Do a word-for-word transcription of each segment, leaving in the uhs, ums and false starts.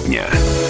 дня.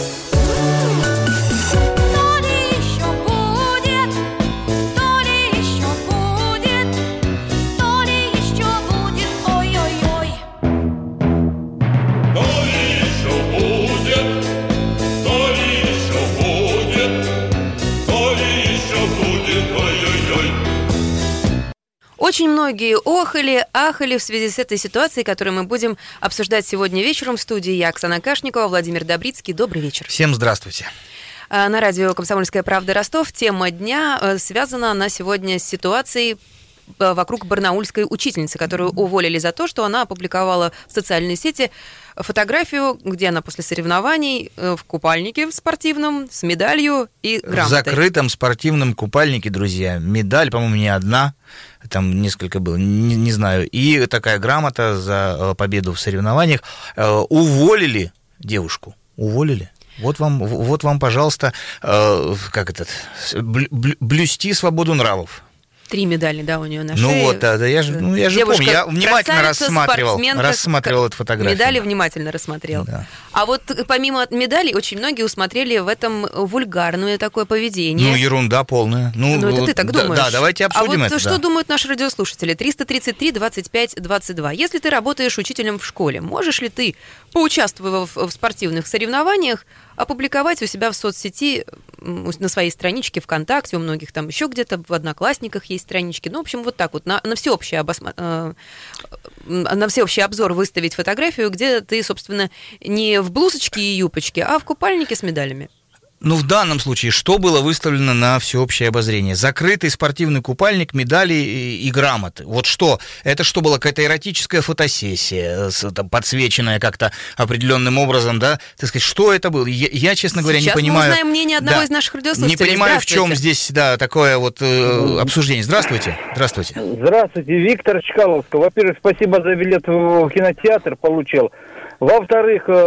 Очень многие охали, ахали в связи с этой ситуацией, которую мы будем обсуждать сегодня вечером в студии. Я, Оксана Кашникова, Владимир Добрицкий. Добрый вечер. Всем здравствуйте. На радио «Комсомольская правда» Ростов. Тема дня связана на сегодня с ситуацией вокруг барнаульской учительницы, которую уволили за то, что она опубликовала в социальной сети фотографию, где она после соревнований в купальнике в спортивном с медалью и грамотой. В закрытом спортивном купальнике, друзья. Медаль, по-моему, не одна, там несколько было, не, не знаю. И такая грамота за победу в соревнованиях. Уволили девушку. Уволили. Вот вам, вот вам, пожалуйста, как этот, блюсти свободу нравов. Три медали, да, у нее на шее. Ну вот, да, да я же, ну, я же помню, я внимательно рассматривал, рассматривал эту фотографию. Медали внимательно рассмотрел. Да. А вот помимо медалей, очень многие усмотрели в этом вульгарное такое поведение. Ну, ерунда полная. Ну, ну это ты так да, думаешь. Да, давайте обсудим это. А вот это. что да. думают наши радиослушатели? триста тридцать три двадцать пять двадцать два. Если ты работаешь учителем в школе, можешь ли ты, поучаствовав в спортивных соревнованиях, опубликовать у себя в соцсети, на своей страничке ВКонтакте, у многих там еще где-то в Одноклассниках есть странички, ну, в общем, вот так вот, на, на, всеобщий, обосма... э, на всеобщий обзор выставить фотографию, где ты, собственно, не в блузочке и юбочке, а в купальнике с медалями. Ну, в данном случае, что было выставлено на всеобщее обозрение? Закрытый спортивный купальник, медали и, и грамоты. Вот что? Это что, была какая-то эротическая фотосессия, там, подсвеченная как-то определенным образом, да? Так сказать, что это было? Я, я честно говоря, Сейчас не понимаю... Сейчас мы узнаем мнение одного да, из наших радиослушателей. Не понимаю, в чем здесь, да, такое вот э, обсуждение. Здравствуйте. Здравствуйте. Здравствуйте, Виктор Чкаловский. Во-первых, спасибо за билет в кинотеатр получил. Во-вторых, э,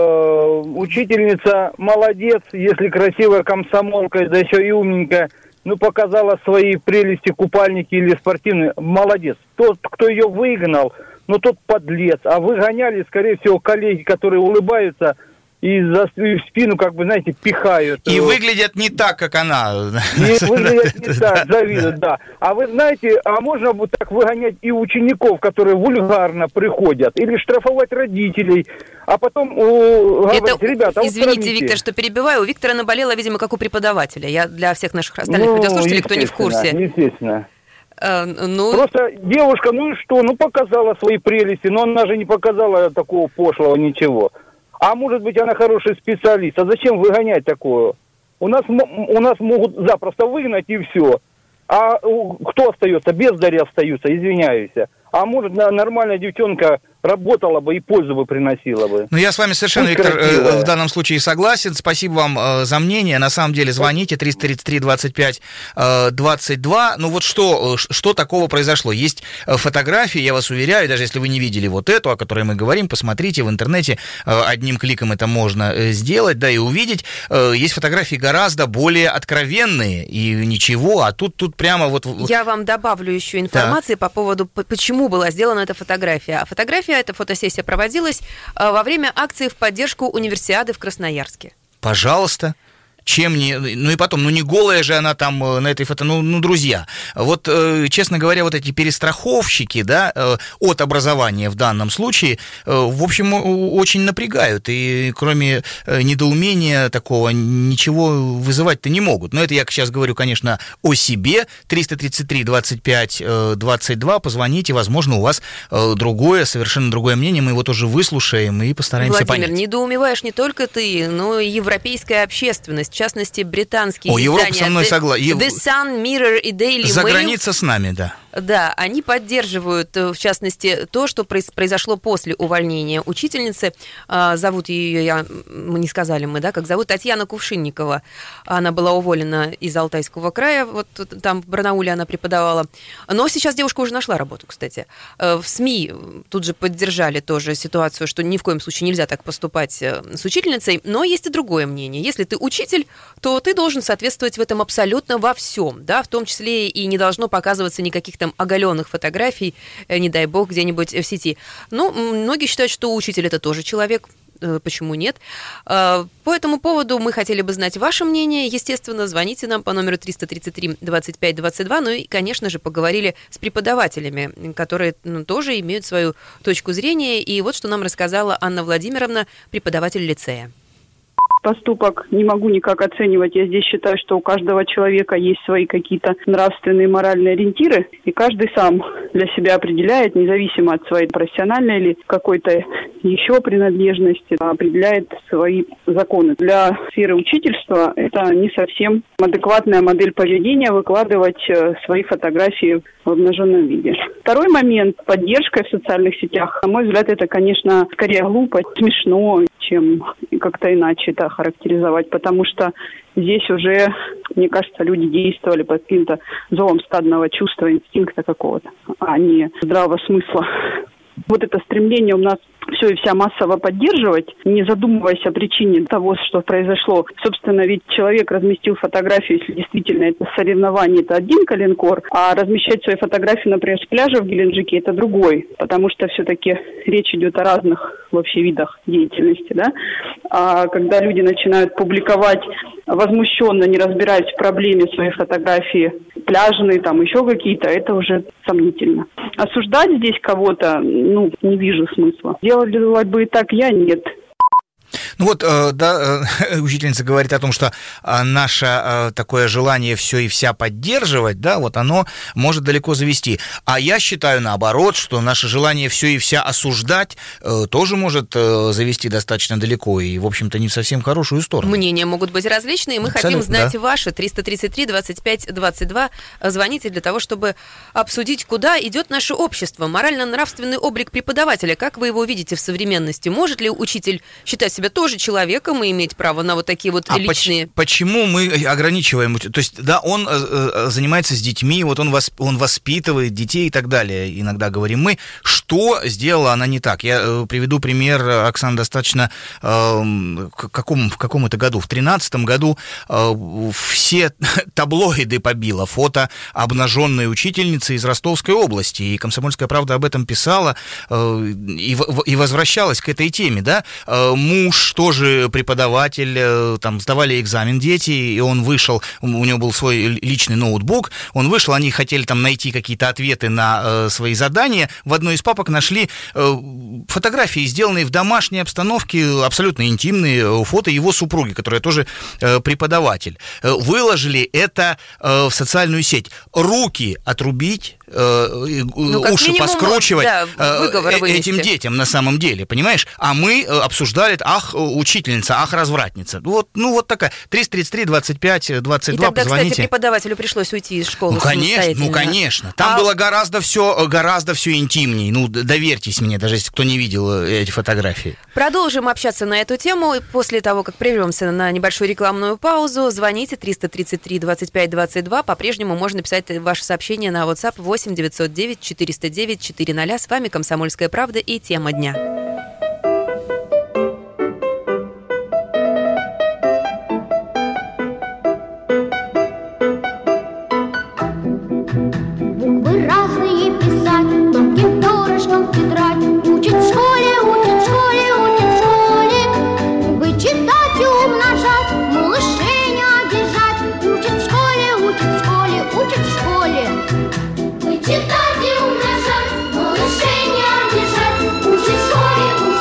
учительница молодец, если красивая комсомолка, да еще и умненькая, ну, показала свои прелести купальники или спортивные, молодец. Тот, кто ее выгнал, ну, тот подлец. А выгоняли, скорее всего, коллеги, которые улыбаются и за в спину, как бы, знаете, пихают. И выглядят не так, как она. И выглядят не так, завидуют, да. А вы знаете, а можно вот так выгонять и учеников, которые вульгарно приходят, или штрафовать родителей, а потом о, говорить, это, ребята, извините, устраните. Виктор, что перебиваю, у Виктора наболело, видимо, как у преподавателя. Я для всех наших остальных ну, радиослушателей, кто не в курсе. Естественно. А, ну... Просто девушка, ну и что, ну показала свои прелести, но она же не показала такого пошлого ничего. А может быть, она хороший специалист. А зачем выгонять такое? У нас, у нас могут запросто выгнать и все. А кто остается? Бездари остаются, извиняюсь. А может, нормальная девчонка работала бы и пользу бы приносила бы. Ну, я с вами совершенно, Очень Виктор, красивая. В данном случае согласен. Спасибо вам э, за мнение. На самом деле, звоните триста тридцать три двадцать пять двадцать два. Ну, вот что, что такого произошло? Есть фотографии, я вас уверяю, даже если вы не видели вот эту, о которой мы говорим, посмотрите в интернете. Э, одним кликом это можно сделать, да, и увидеть. Э, есть фотографии гораздо более откровенные, и ничего, а тут, тут прямо вот... Я вам добавлю еще информации да. по поводу, почему была сделана эта фотография. А фотография, эта фотосессия проводилась во время акции в поддержку универсиады в Красноярске. Пожалуйста. Чем не... Ну и потом, ну не голая же она там на этой фото... Ну, ну друзья, вот, э, честно говоря, вот эти перестраховщики, да, э, от образования в данном случае, э, в общем, очень напрягают. И кроме э, недоумения такого ничего вызывать-то не могут. Но это я сейчас говорю, конечно, о себе. триста тридцать три двадцать пять двадцать два. Позвоните, возможно, у вас э, другое, совершенно другое мнение. Мы его тоже выслушаем и постараемся Владимир, понять. недоумеваешь не только ты, но и европейская общественность. В частности, британские О, издания Европа со мной согласна. The Sun, Mirror и Daily Mail. За граница с нами, да. Да, они поддерживают, в частности, то, что произошло после увольнения учительницы. Зовут ее, я, мы не сказали мы, да, как зовут, Татьяна Кувшинникова. Она была уволена из Алтайского края, вот там в Барнауле она преподавала. Но сейчас девушка уже нашла работу, кстати. В СМИ тут же поддержали тоже ситуацию, что ни в коем случае нельзя так поступать с учительницей. Но есть и другое мнение. Если ты учитель, то ты должен соответствовать в этом абсолютно во всем, да, в том числе и не должно показываться никаких там оголенных фотографий, не дай бог, где-нибудь в сети. Ну, многие считают, что учитель — это тоже человек, почему нет. По этому поводу мы хотели бы знать ваше мнение. Естественно, звоните нам по номеру триста тридцать три двадцать пять двадцать два. Ну и, конечно же, поговорили с преподавателями, которые ну, тоже имеют свою точку зрения. И вот что нам рассказала Анна Владимировна, преподаватель лицея. Поступок не могу никак оценивать. Я здесь считаю, что у каждого человека есть свои какие-то нравственные, моральные ориентиры, и каждый сам для себя определяет, независимо от своей профессиональной или какой-то еще принадлежности, определяет свои законы. Для сферы учительства это не совсем адекватная модель поведения выкладывать свои фотографии в обнаженном виде. Второй момент – поддержка в социальных сетях. На мой взгляд, это, конечно, скорее глупо, смешно, чем как-то иначе это характеризовать, потому что здесь уже, мне кажется, люди действовали под каким-то зовом стадного чувства, инстинкта какого-то, а не здравого смысла. Вот это стремление у нас все и вся массово поддерживать, не задумываясь о причине того, что произошло. Собственно, ведь человек разместил фотографию, если действительно это соревнование, это один коленкор, а размещать свои фотографии, например, с пляжа в Геленджике, это другой, потому что все-таки речь идет о разных вообще видах деятельности, да. А когда люди начинают публиковать возмущенно, не разбираясь в проблеме своей фотографии, пляжные, там еще какие-то, это уже сомнительно. Осуждать здесь кого-то, ну, не вижу смысла. Делать бы и так я, нет. Ну вот, да, учительница говорит о том, что наше такое желание все и вся поддерживать, да, вот оно может далеко завести. А я считаю наоборот, что наше желание все и вся осуждать тоже может завести достаточно далеко и, в общем-то, не в совсем хорошую сторону. Мнения могут быть различные, мы Абсолютно, хотим знать да. ваши. триста тридцать три двадцать пять двадцать два. Звоните для того, чтобы обсудить, куда идет наше общество. Морально-нравственный облик преподавателя, как вы его видите в современности? Может ли учитель считать себя тоже человеком и иметь право на вот такие вот а личные... Поч- почему мы ограничиваем? То есть, да, он э, занимается с детьми, вот он, восп- он воспитывает детей и так далее. Иногда говорим мы. Что сделала она не так? Я э, приведу пример, Оксана, достаточно... Э, к какому, в каком это году? В тринадцатом году э, все таблоиды побило фото обнаженной учительницы из Ростовской области. И «Комсомольская правда» об этом писала э, и, и возвращалась к этой теме, да? Э, муж тоже преподаватель, там сдавали экзамен дети, и он вышел, у него был свой личный ноутбук, он вышел, они хотели там найти какие-то ответы на э, свои задания, в одной из папок нашли э, фотографии, сделанные в домашней обстановке, абсолютно интимные, фото его супруги, которая тоже э, преподаватель. Э, выложили это э, в социальную сеть. Руки отрубить, э, ну, уши минимум, поскручивать да, э, этим детям на самом деле, понимаешь? А мы обсуждали, ах, учительница, ах, развратница. Вот, ну, вот такая. триста тридцать три двадцать пять двадцать два, и тогда, позвоните. Кстати, преподавателю пришлось уйти из школы. Ну, конечно, ну, конечно. Там а... было гораздо все, гораздо все интимнее. Ну, доверьтесь мне, даже если кто не видел эти фотографии. Продолжим общаться на эту тему. После того, как прервемся на небольшую рекламную паузу, звоните триста тридцать три двадцать пять двадцать два. По-прежнему можно писать ваши сообщения на WhatsApp восемь девятьсот девять четыреста девять четыреста. С вами «Комсомольская правда» и тема дня. Читать и умножать, малышей не обижать, учить в школе,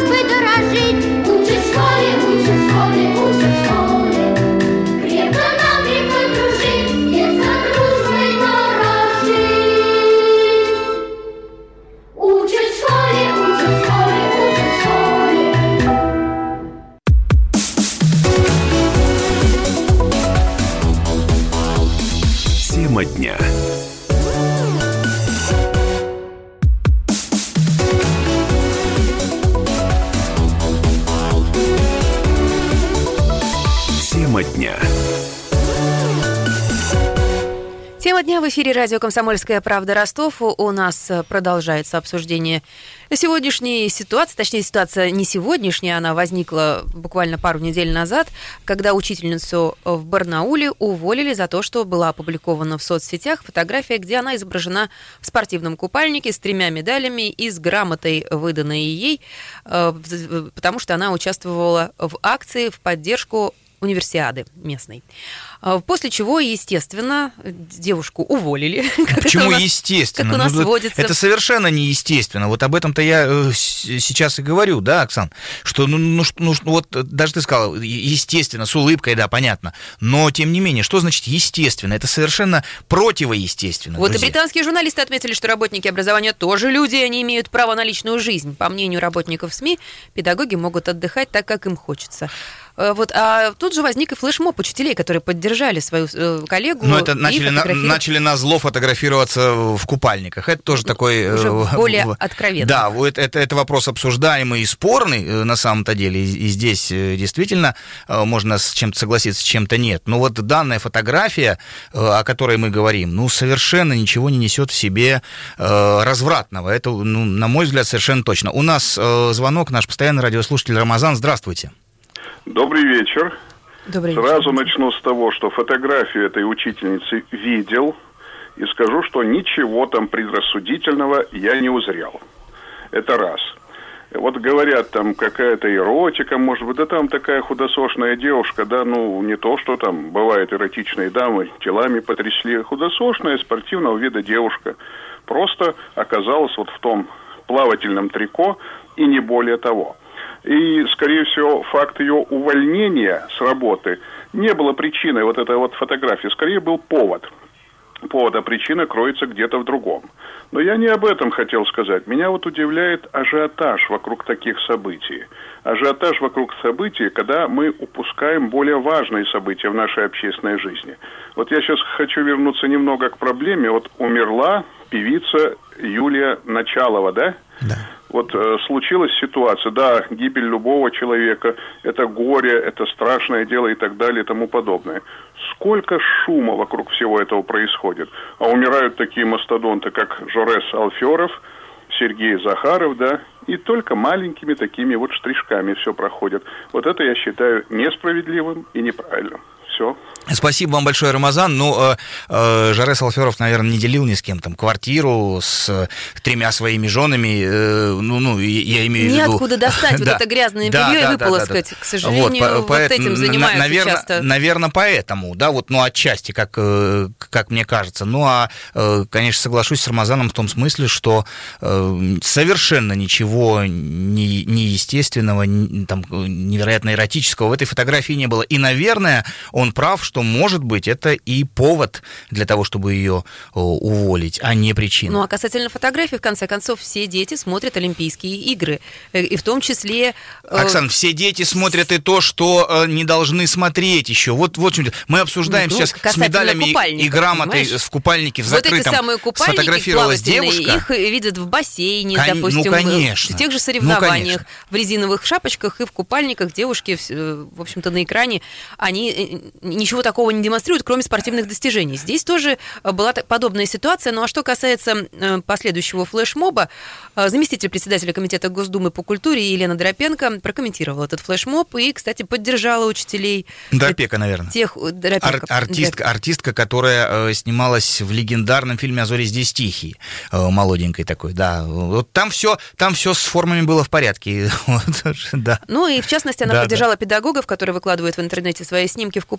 дружбой дорожить. Учат в школе, учат в школе, учат в школе. Крепко нам крепко дружить, детство дружбой дорожить. Учат в школе, учат в школе, учат в школе. Тема дня. Тема дня. Тема дня в эфире радио «Комсомольская правда» Ростов. У нас продолжается обсуждение сегодняшней ситуации. Точнее, ситуация не сегодняшняя, она возникла буквально пару недель назад, когда учительницу в Барнауле уволили за то, что была опубликована в соцсетях фотография, где она изображена в спортивном купальнике с тремя медалями и с грамотой, выданной ей, потому что она участвовала в акции в поддержку универсиады местной. После чего, естественно, девушку уволили. Почему нас, естественно? Как у нас ну, водится. Это совершенно неестественно. Вот об этом-то я э, сейчас и говорю, да, Оксан? Что, ну, ну, ну, вот даже ты сказала, естественно, с улыбкой, да, понятно. Но, тем не менее, что значит естественно? Это совершенно противоестественно. Вот друзья. и британские журналисты отметили, что работники образования тоже люди, они имеют право на личную жизнь. По мнению работников СМИ, педагоги могут отдыхать так, как им хочется. Вот, а тут же возник и флешмоб учителей, которые поддержали свою э, коллегу. Но это начали на, начали на зло фотографироваться в купальниках. Это тоже такой... Уже э, более в, откровенно. Да, это, это, это вопрос обсуждаемый и спорный на самом-то деле. И, и здесь действительно можно с чем-то согласиться, с чем-то нет. Но вот данная фотография, о которой мы говорим, ну, совершенно ничего не несет в себе э, развратного. Это, ну, на мой взгляд, совершенно точно. У нас э, звонок, наш постоянный радиослушатель Рамазан. Здравствуйте. Добрый вечер. Добрый Сразу вечер. начну с того, что фотографию этой учительницы видел, и скажу, что ничего там предрассудительного я не узрел. Это раз. Вот говорят, там какая-то эротика, может быть, да там такая худосошная девушка, да, ну, не то, что там бывают эротичные дамы, телами потрясли, худосошная, спортивного вида девушка. Просто оказалась вот в том плавательном трико, и не более того. И, скорее всего, факт ее увольнения с работы не было причиной вот этой вот фотографии, скорее был повод. Повод, а причина кроется где-то в другом. Но я не об этом хотел сказать. Меня вот удивляет ажиотаж вокруг таких событий. Ажиотаж вокруг событий, когда мы упускаем более важные события в нашей общественной жизни. Вот я сейчас хочу вернуться немного к проблеме. Вот умерла певица Юлия Началова, да? Да. Вот э, случилась ситуация, да, гибель любого человека, это горе, это страшное дело и так далее и тому подобное. Сколько шума вокруг всего этого происходит. А умирают такие мастодонты, как Жорес Алферов, Сергей Захаров, да, и только маленькими такими вот штришками все проходит. Вот это я считаю несправедливым и неправильным. Все. Спасибо вам большое, Рамазан. Ну, э, э, Жорес Алферов, наверное, не делил ни с кем там квартиру с э, тремя своими женами. Э, ну, ну, я имею в виду... Неоткуда достать вот это грязное белье и выполоскать. К сожалению, вот этим занимаются часто. Наверное, поэтому, да, вот, ну, отчасти, как, как мне кажется. Ну, а, конечно, соглашусь с Рамазаном в том смысле, что совершенно ничего неестественного, там, невероятно эротического в этой фотографии не было. И, наверное, он прав, что, может быть, это и повод для того, чтобы ее уволить, а не причина. Ну, а касательно фотографий, в конце концов, все дети смотрят Олимпийские игры, и в том числе... Оксан, все дети смотрят и то, что не должны смотреть еще. Вот, вот мы обсуждаем ну, сейчас с медалями и грамотой понимаешь? В купальнике, в закрытом. Вот эти самые купальники плавательные, их видят в бассейне, Кон... допустим, ну, конечно. в тех же соревнованиях, ну, в резиновых шапочках и в купальниках девушки, в общем-то, на экране, они ничего такого не демонстрируют, кроме спортивных достижений. Здесь тоже была подобная ситуация. Ну а что касается последующего флешмоба, заместитель председателя комитета Госдумы по культуре Елена Доропенко прокомментировала этот флешмоб и, кстати, поддержала учителей. Доропека, наверное. Тех, Ар- артистка, артистка, которая снималась в легендарном фильме «А зори здесь тихие», молоденькой такой, да. Вот там все, там все с формами было в порядке. Вот, да. Ну и, в частности, она да, поддержала да. педагогов, которые выкладывают в интернете свои снимки в купальнике,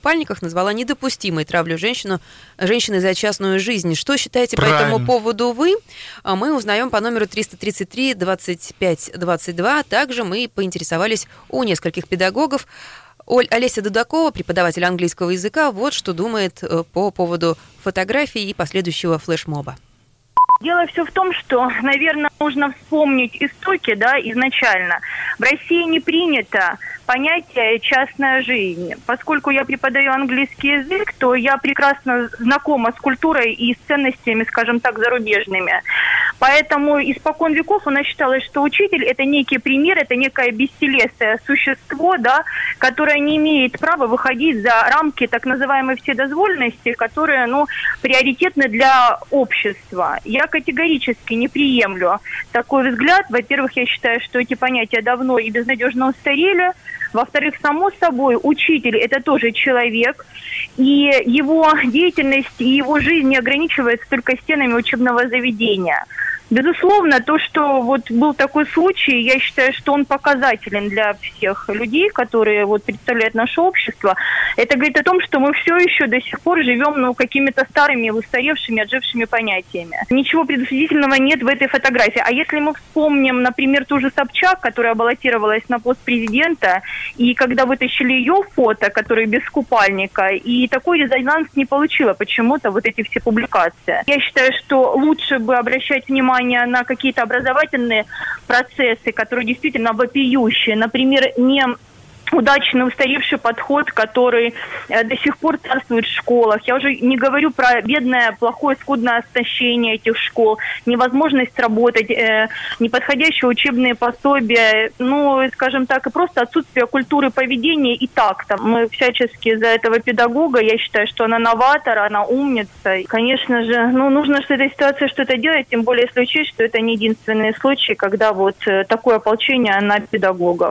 купальниках назвала недопустимой травлю женщину, женщины за частную жизнь. Что считаете Правильно. по этому поводу вы? Мы узнаем по номеру триста тридцать три двадцать пять двадцать два. Также мы поинтересовались у нескольких педагогов. Оль, Олеся Дудакова, преподаватель английского языка, вот что думает по поводу фотографий и последующего флешмоба. Дело все в том, что, наверное, нужно вспомнить истоки, да, изначально. В России не принято понятие «частная жизнь». Поскольку я преподаю английский язык, то я прекрасно знакома с культурой и с ценностями, скажем так, зарубежными. Поэтому испокон веков у нас считалось, что учитель – это некий пример, это некое бестелесное существо, да, которое не имеет права выходить за рамки так называемой вседозволенности, которые, ну, приоритетны для общества. Я категорически не приемлю такой взгляд. Во-первых, я считаю, что эти понятия давно и безнадежно устарели. Во-вторых, само собой, учитель – это тоже человек, и его деятельность и его жизнь не ограничивается только стенами учебного заведения. Безусловно, то, что вот был такой случай, я считаю, что он показателен для всех людей, которые вот представляют наше общество. Это говорит о том, что мы все еще до сих пор живем, ну, какими-то старыми, устаревшими, отжившими понятиями. Ничего предосудительного нет в этой фотографии. А если мы вспомним, например, ту же Собчак, которая баллотировалась на пост президента, и когда вытащили ее фото, которое без купальника, и такой резонанс не получила почему-то вот эти все публикации. Я считаю, что лучше бы обращать внимание на какие-то образовательные процессы, которые действительно вопиющие. Например, не удачный устаревший подход, который э, до сих пор царствует в школах. Я уже не говорю про бедное, плохое, скудное оснащение этих школ, невозможность работать, э, неподходящие учебные пособия, ну, скажем так, и просто отсутствие культуры поведения и такта. Мы всячески за этого педагога, я считаю, что она новатор, она умница. И, конечно же, ну, нужно с этой ситуацией что-то делать, тем более если учесть, что это не единственный случай, когда вот э, такое ополчение на педагогов.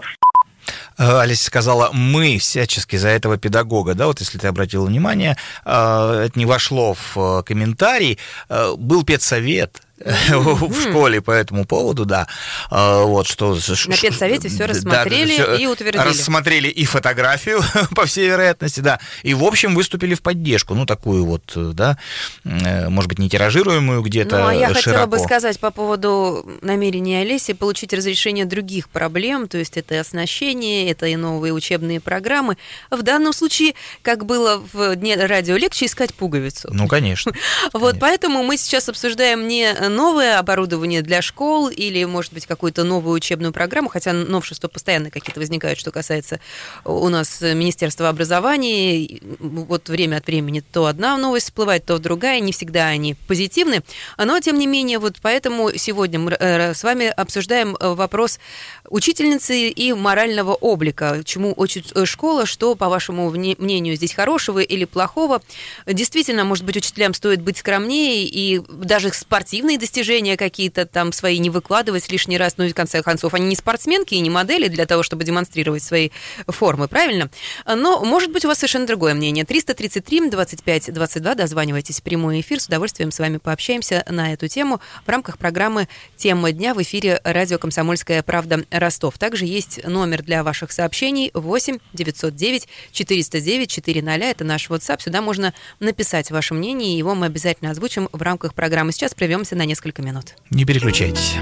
Олеся сказала, мы всячески за этого педагога, да, вот если ты обратил внимание, это не вошло в комментарий, был педсовет в школе по этому поводу, да, вот что... На педсовете все рассмотрели, да, и утвердили. Рассмотрели и фотографию, по всей вероятности, да, и, в общем, выступили в поддержку, ну, такую вот, да, может быть, не тиражируемую где-то Ну, а я широко. хотела бы сказать по поводу намерения Олеси получить разрешение других проблем, то есть это и оснащение, это и новые учебные программы. В данном случае, как было в дне радио, легче искать пуговицу. Ну, конечно. Вот, поэтому мы сейчас обсуждаем не новое оборудование для школ или, может быть, какую-то новую учебную программу, хотя новшества постоянно какие-то возникают, что касается у нас Министерства образования. Вот время от времени то одна новость всплывает, то другая, не всегда они позитивны. Но, тем не менее, вот поэтому сегодня мы с вами обсуждаем вопрос учительницы и морального облика. Чему учит школа, что, по вашему мнению, здесь хорошего или плохого? Действительно, может быть, учителям стоит быть скромнее и даже спортивные достижения какие-то там свои не выкладывать лишний раз, ну и в конце концов они не спортсменки и не модели для того, чтобы демонстрировать свои формы, правильно? Но, может быть, у вас совершенно другое мнение. триста тридцать три двадцать пять двадцать два, дозванивайтесь в прямой эфир, с удовольствием с вами пообщаемся на эту тему в рамках программы «Тема дня» в эфире радио «Комсомольская правда» Ростов. Также есть номер для ваших сообщений восемь девятьсот девять четыреста девять четыреста. Это наш WhatsApp. Сюда можно написать ваше мнение, и его мы обязательно озвучим в рамках программы. Сейчас прервемся на несколько минут. Не переключайтесь.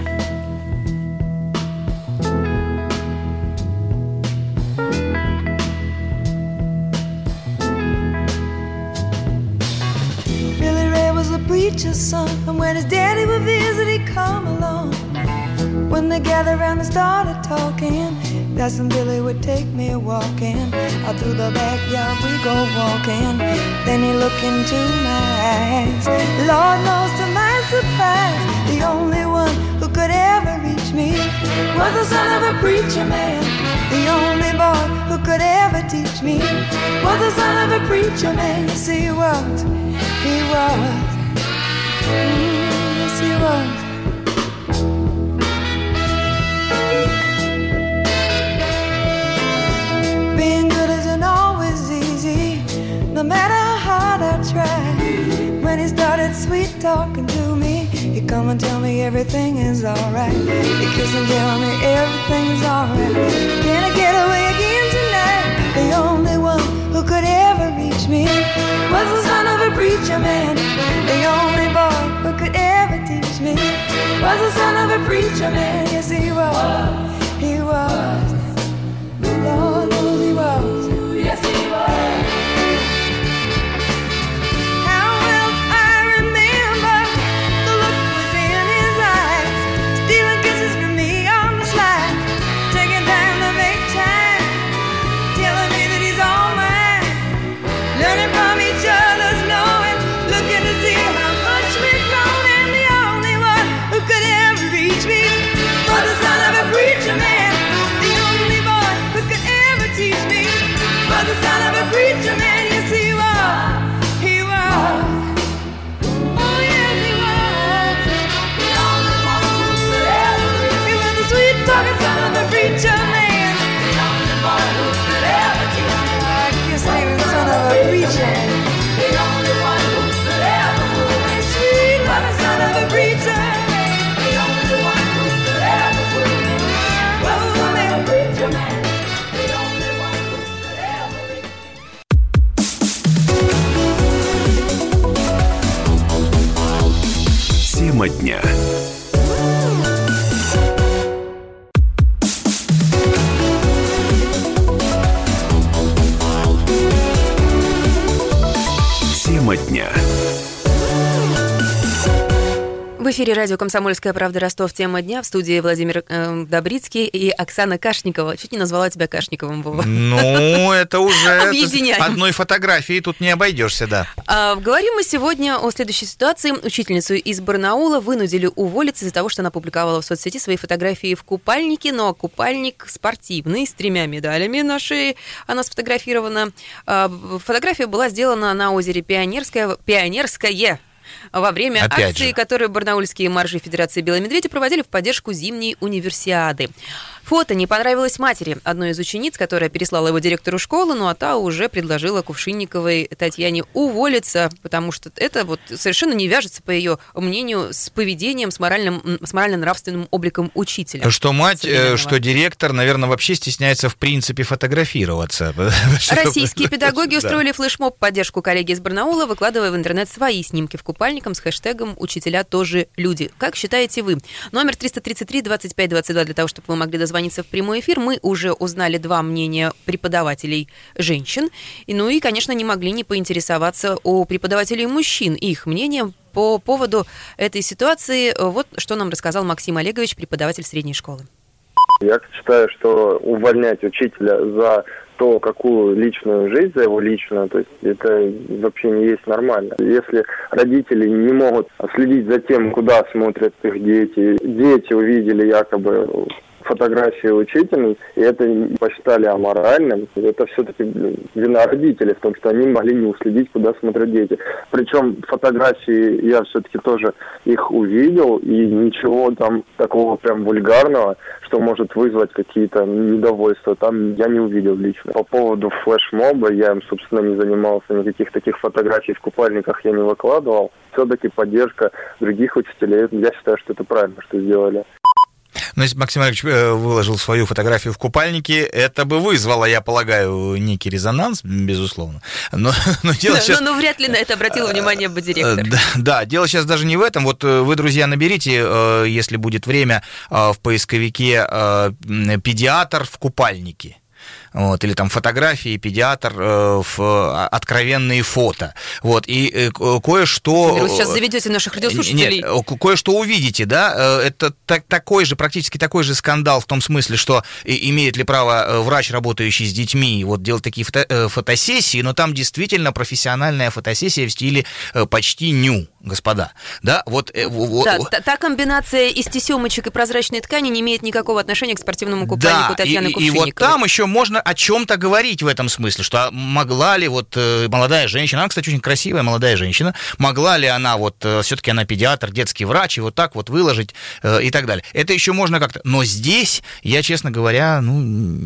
Billy Ray was a preacher's son, and when his daddy would visit, he'd come along. When they gathered around and started talking, Cousin Billy would take me walking. Out through the backyard we go walking. Then he looked into my eyes. Lord knows to my surprise, the only one who could ever reach me was the son of a preacher man. The only boy who could ever teach me was the son of a preacher man. Yes, he was, he was, mm, yes, he was. Being good isn't always easy, no matter how hard I try. When he started sweet talking to me, he'd come and tell me everything is alright. He'd kiss and tell me everything's alright. Can I get away again tonight? The only one who could ever reach preacher man. The only boy who could ever teach me was the son of a preacher man. Yes, he was. He was. Lord knows he was. Yes, he was. How well I remember the look was in his eyes, stealing kisses from me on the slide, taking time to make time, telling me that he's all mine, learning from each other's knowing, looking to see how much we've grown, and the only one who could ever reach me was the son of a preacher man. The only boy who could ever teach me was the son of a preacher man. Yes, he was. He was. Oh, yes, he was. The only one who could ever reach me. He was the sweet talking son of a preacher man. The only boy who could ever teach me. I guess he was the son of a preacher. The only one who could ever woo me. Sweet was the son of a preacher. The only one who could ever woo me was the son of a preacher man. The only one who could ever reach me. Тема дня. Тема дня. В эфире радио «Комсомольская правда» Ростов. Тема дня. В студии Владимир э, Добрицкий и Оксана Кашникова. Чуть не назвала тебя Кашниковым, Вова. Ну, это уже Объединяем. одной фотографией тут не обойдешься, да. А, говорим мы сегодня о следующей ситуации. Учительницу из Барнаула вынудили уволиться из-за того, что она публиковала в соцсети свои фотографии в купальнике, но купальник спортивный, с тремя медалями на шее. Она сфотографирована. А, фотография была сделана на озере Пионерское. Пионерское. Во время Опять акции, же. которую барнаульские марши Федерации «Белые медведи» проводили в поддержку зимней универсиады. Фото не понравилось матери, одной из учениц, которая переслала его директору школы, ну а та уже предложила Кувшинниковой Татьяне уволиться, потому что это вот совершенно не вяжется, по ее мнению, с поведением, с моральным, с морально-нравственным обликом учителя. Что мать, современного. что директор, наверное, вообще стесняется в принципе фотографироваться. Российские педагоги устроили флешмоб в поддержку коллеги из Барнаула, выкладывая в интернет свои снимки в купальниках с хэштегом «Учителя тоже люди». Как считаете вы? Номер триста тридцать три двадцать пять двадцать два для того, чтобы вы могли дозвониться в прямой эфир. Мы уже узнали два мнения преподавателей женщин. И, ну и, конечно, не могли не поинтересоваться у преподавателей мужчин их мнением по поводу этой ситуации. Вот что нам рассказал Максим Олегович, преподаватель средней школы. Я считаю, что увольнять учителя за то, какую личную жизнь, за его личную, то есть это вообще не есть нормально. Если родители не могут следить за тем, куда смотрят их дети, дети увидели якобы фотографии учительниц, и это посчитали аморальным, это все-таки вина родителей в том, что они могли не уследить, куда смотрят дети. Причем фотографии я все-таки тоже их увидел, и ничего там такого прям вульгарного, что может вызвать какие-то недовольства, там я не увидел лично. По поводу флешмоба я им, собственно, не занимался, никаких таких фотографий в купальниках я не выкладывал. Все-таки поддержка других учителей, я считаю, что это правильно, что сделали. Но если Максим Олегович выложил свою фотографию в купальнике, это бы вызвало, я полагаю, некий резонанс, безусловно. Но, но, дело но, сейчас... но, но вряд ли на это обратил внимание бы директор. Да, да, дело сейчас даже не в этом. Вот вы, друзья, наберите, если будет время, в поисковике «педиатр в купальнике». Вот, или там фотографии, педиатр, э, в, откровенные фото. Вот, и э, кое-что... Вы сейчас заведете наших радиослушателей. Нет, кое-что увидите, да? Это так, такой же, практически такой же скандал в том смысле, что имеет ли право врач, работающий с детьми, вот делать такие фото, фотосессии, но там действительно профессиональная фотосессия в стиле почти ню, господа. Да, вот... Да, та, та комбинация из тесемочек и прозрачной ткани не имеет никакого отношения к спортивному купальнику да, Татьяны и, Кувшинниковой. И вот там еще можно о чем-то говорить в этом смысле, что могла ли вот молодая женщина, она, кстати, очень красивая молодая женщина, могла ли она вот, все-таки она педиатр, детский врач, и вот так вот выложить и так далее. Это еще можно как-то, но здесь я, честно говоря, ну,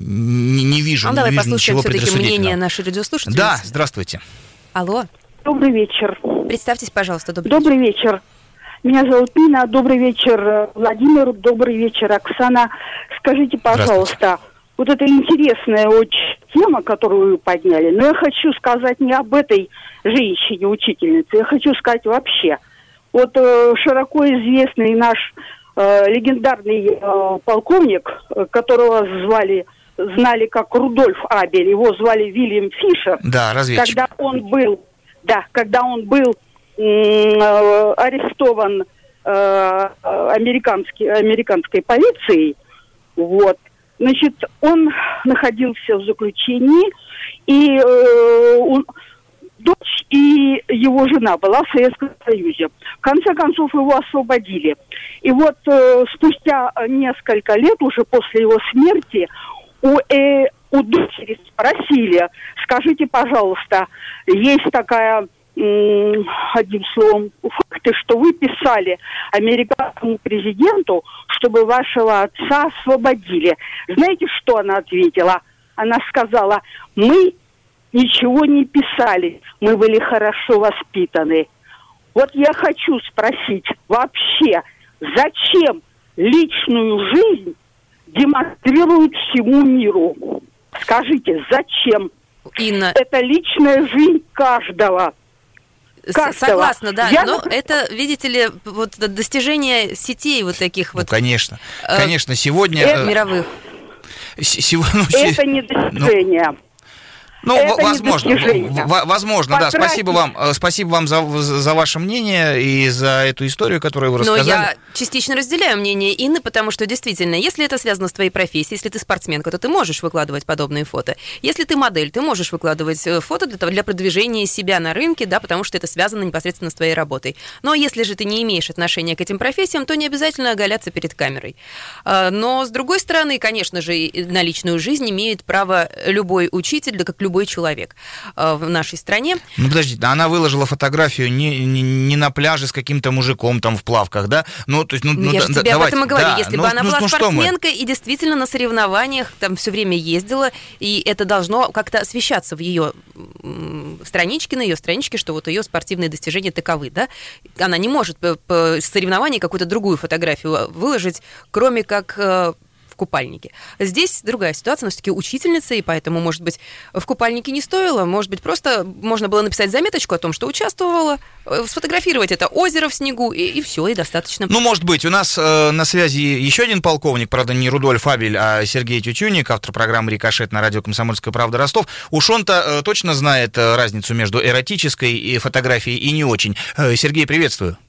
не, не вижу, ну, не давай вижу послушаем ничего все-таки предрассудительного. мнение нашей радиослушательницы. Да, здравствуйте. Алло. Добрый вечер. Представьтесь, пожалуйста. Добрый, добрый вечер. вечер. Меня зовут Нина. Добрый вечер, Владимир. Добрый вечер, Оксана. Скажите, пожалуйста, вот это интересное очень тема, которую вы подняли, но я хочу сказать не об этой женщине-учительнице, я хочу сказать вообще. Вот э, широко известный наш э, легендарный э, полковник, которого звали, знали как Рудольф Абель, его звали Вильям Фишер. Да, разведчик. Когда он был, да, когда он был э, арестован э, американской, американской полицией, вот, значит, он находился в заключении, и э, он, дочь и его жена была в Советском Союзе. В конце концов, его освободили. И вот э, спустя несколько лет, уже после его смерти, у, э, у дочери спросили, скажите, пожалуйста, есть такая... одним словом, факты, что вы писали американскому президенту, чтобы вашего отца освободили. Знаете, что она ответила? Она сказала, мы ничего не писали, мы были хорошо воспитаны. Вот я хочу спросить, вообще, зачем личную жизнь демонстрируют всему миру? Скажите, зачем? Инна... Это личная жизнь каждого. Каждого. Согласна, да, Я... но это, видите ли, вот достижение сетей вот таких вот. Ну, конечно, конечно, сегодня... Э, мировых. Сегодня... Это не достижение. Ну... Ну, это возможно, в- возможно, Потратить. да. Спасибо вам, спасибо вам за, за ваше мнение и за эту историю, которую вы рассказали. Но я частично разделяю мнение Инны, потому что действительно, если это связано с твоей профессией, если ты спортсменка, то ты можешь выкладывать подобные фото. Если ты модель, ты можешь выкладывать фото для, того, для продвижения себя на рынке, да, потому что это связано непосредственно с твоей работой. Но если же ты не имеешь отношения к этим профессиям, то не обязательно оголяться перед камерой. Но, с другой стороны, конечно же, на личную жизнь имеет право любой учитель, да как любой человек в нашей стране. Ну, подождите, она выложила фотографию не, не, не на пляже с каким-то мужиком там в плавках, да? Ну, то есть, ну, ну, я же да, тебе давайте. об этом и говорю. Да, Если ну, бы она ну, была ну, спортсменкой и действительно на соревнованиях там все время ездила, и это должно как-то освещаться в ее страничке, на ее страничке, что вот ее спортивные достижения таковы, да? Она не может по, по соревнованию какую-то другую фотографию выложить, кроме как купальнике. Здесь другая ситуация, но все-таки учительница, и поэтому, может быть, в купальнике не стоило, может быть, просто можно было написать заметочку о том, что участвовала, сфотографировать это озеро в снегу, и, и все, и достаточно. Ну, может быть, у нас э, на связи еще один полковник, правда, не Рудольф Абель, а Сергей Тютюник, автор программы «Рикошет» на радио «Комсомольская правда» Ростов. Уж он-то э, точно знает э, разницу между эротической и фотографией и не очень. Э, Сергей, приветствую.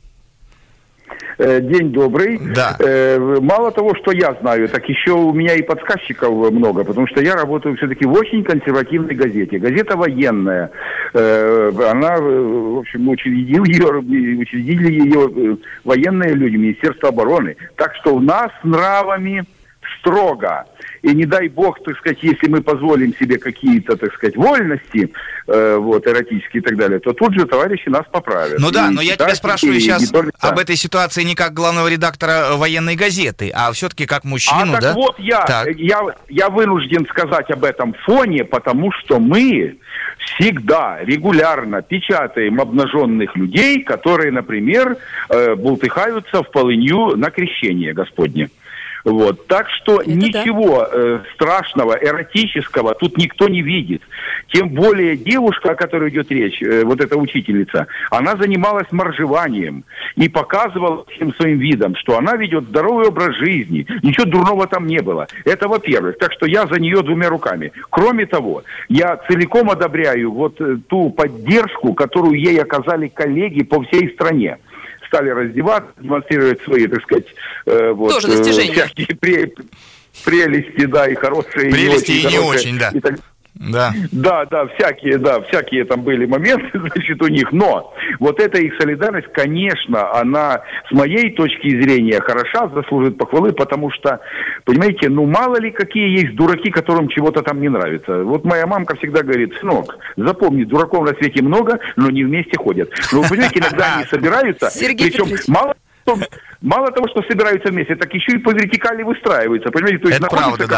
День добрый. Да. Мало того, что я знаю, так еще у меня и подсказчиков много, потому что я работаю все-таки в очень консервативной газете. Газета военная. Она, в общем, учредил ее, учредили ее военные люди, Министерство обороны. Так что у нас с нравами строго. И не дай бог, так сказать, если мы позволим себе какие-то, так сказать, вольности, э, вот, эротические и так далее, то тут же товарищи нас поправят. Ну да, и но я тебя спрашиваю и, сейчас и только... об этой ситуации не как главного редактора военной газеты, а все-таки как мужчину, а, да? так вот я, я, я вынужден сказать об этом фоне, потому что мы всегда регулярно печатаем обнаженных людей, которые, например, э, бултыхаются в полынью на крещение Господне. Вот. Так что это ничего да. э, страшного, эротического тут никто не видит. Тем более девушка, о которой идет речь, э, вот эта учительница, она занималась моржеванием и показывала всем своим видом, что она ведет здоровый образ жизни. Ничего дурного там не было. Это во-первых. Так что я за нее двумя руками. Кроме того, я целиком одобряю вот э, ту поддержку, которую ей оказали коллеги по всей стране. Стали раздеваться, демонстрировать свои, так сказать, э, вот, тоже достижения. Э, всякие пре- прелести, да, и хорошие, прелести и не очень, и не хорошие, очень, да. И так... Да. да, да, всякие, да, всякие там были моменты, значит, у них, но вот эта их солидарность, конечно, она, с моей точки зрения, хороша, заслуживает похвалы, потому что, понимаете, ну, мало ли какие есть дураки, которым чего-то там не нравится. Вот моя мамка всегда говорит: сынок, запомни, дураков на свете много, но не вместе ходят. Ну, вы понимаете, иногда они собираются, причем мало... Мало того, что собираются вместе, так еще и по вертикали выстраиваются. Понимаете, то есть это правда, да.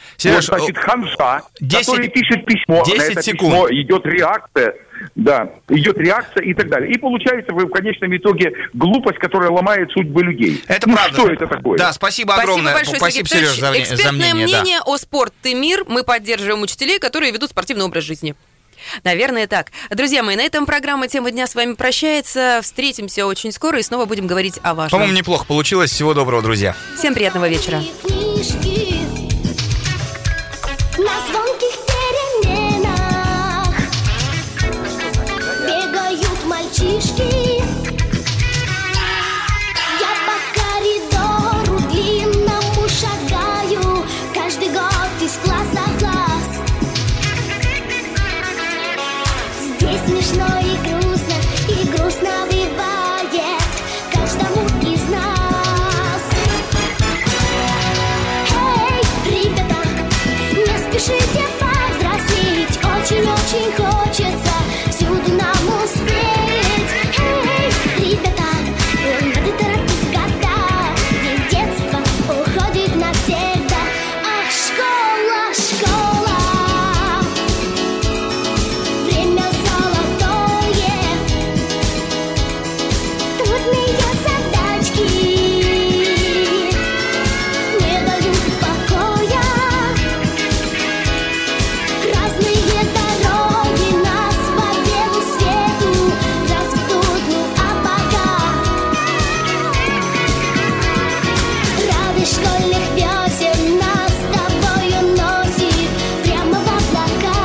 Сереж, вот, значит, ханжа, десять, который пишет письмо, на это секунд. письмо идет реакция, да, идет реакция и так далее. И получается в конечном итоге глупость, которая ломает судьбы людей. Это ну, правда. Что это такое? Да, спасибо огромное. Спасибо большое, Спасибо, Сергей Сереж, за, за Экспертное мнение. мнение Да. о «Спорт и мир». Мы поддерживаем учителей, которые ведут спортивный образ жизни. Наверное, так. Друзья мои, на этом программа «Тема дня» с вами прощается. Встретимся очень скоро и снова будем говорить о важном. По-моему, неплохо получилось. Всего доброго, друзья. Всем приятного вечера. На звонких переменах бегают мальчишки. Я по коридору длинному шагаю, каждый год из класса в класс. Здесь смешно и грустно, и грустно бывает каждому из нас. Эй, ребята, не спешите повзрослеть, очень-очень хочется всюду нам успеть. Эй, ребята, не надо торопить года, ведь детство уходит навсегда. Ах, школа, школа, время золотое, трудные задачки не дают покоя. Разные дороги нас по белу свету растут, ну а пока радость школьных весен нас с тобою носит прямо в облака.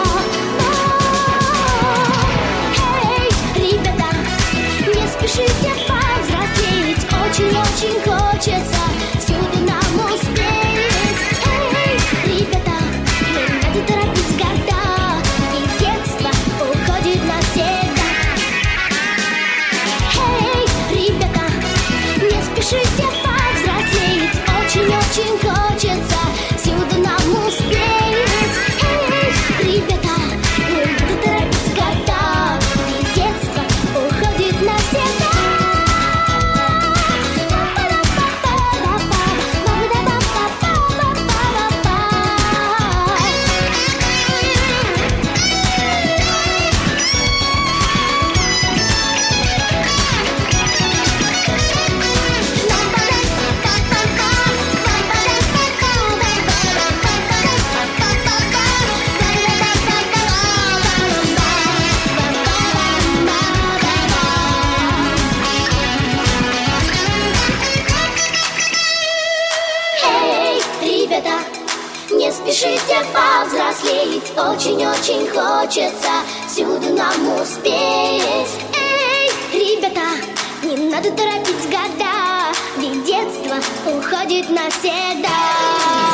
Эй, ребята, не спешите повзрослеть, очень-очень хочется всюду нам успеть. Эй, ребята, не надо торопить года, и детство уходит навсегда. Эй, ребята, не спешите повзрослеть, очень-очень хочется всюду нам успеть. Эй, ребята, не надо торопить года, и детство уходит навсегда. Эй, ребята, не спешите повзрослеть, очень-очень хочется всюду нам успеть. Эй, ребята, не надо торопить года, ведь детство уходит навсегда.